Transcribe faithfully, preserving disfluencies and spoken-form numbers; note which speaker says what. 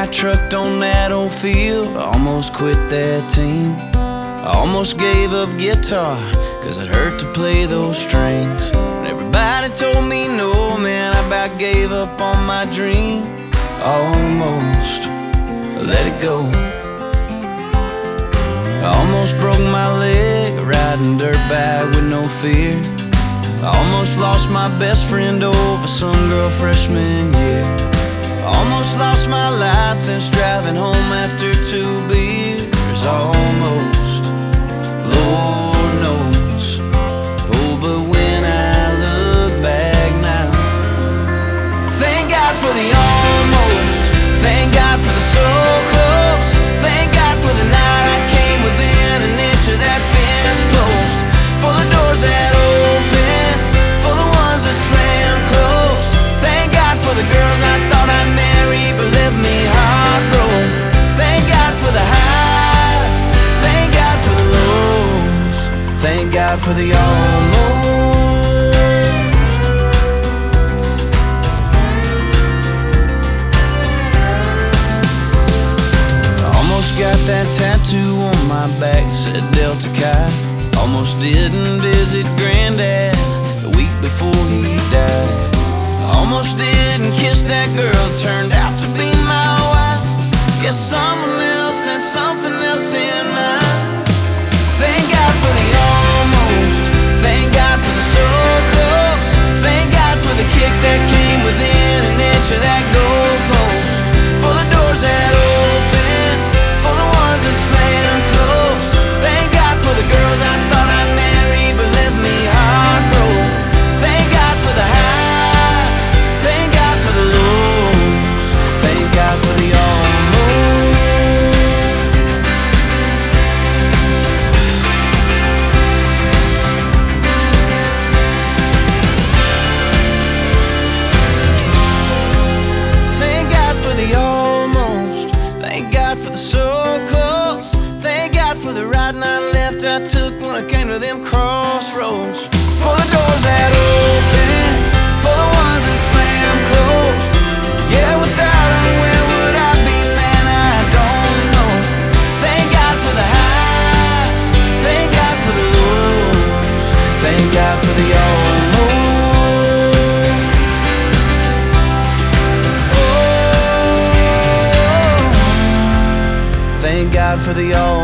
Speaker 1: got trucked on that old field. I almost quit that team. I almost gave up guitar, cause it hurt to play those strings. And everybody told me no, man, I about gave up on my dream. Almost let it go. I almost broke my leg riding dirtbag with no fear. I almost lost my best friend over some girl freshman year. I almost lost my license driving home after two beers. Almost, Lord knows. Oh, but when I look back now, thank God for the almost. Thank God for the so close. Thank God for the night I came within an inch of that fence post. For the doors that open, for the ones that slam closed. Thank God for the girls I thought I'd marry but left me heartbroken. Thank God for the highs, thank God for the lows. Thank God for the almost. Almost got that tattoo on my back that said Delta Chi. Almost didn't visit Granddad the week before he died. Almost didn't kiss that girl that turned out to be my wife. Guess someone else had something else in mind. Thank God for the almost. Thank God for the so close. Thank God for the kick that came within an inch of that goalpost. For the doors that open, for the ones that slam closed. Thank God for the girls I thought I'd marry but left me heartbroken. Thank God for the highs, thank God for the lows. Thank God for the almost. Thank God for the almost. Thank God for the so close. Thank God for the right and I left I took when I came to them crossroads. For the doors that open, for the ones that slam closed. Yeah, without them, where would I be, man, I don't know. Thank God for the highs, thank God for the lows. Thank God for the almost. Oh, thank God for the almost.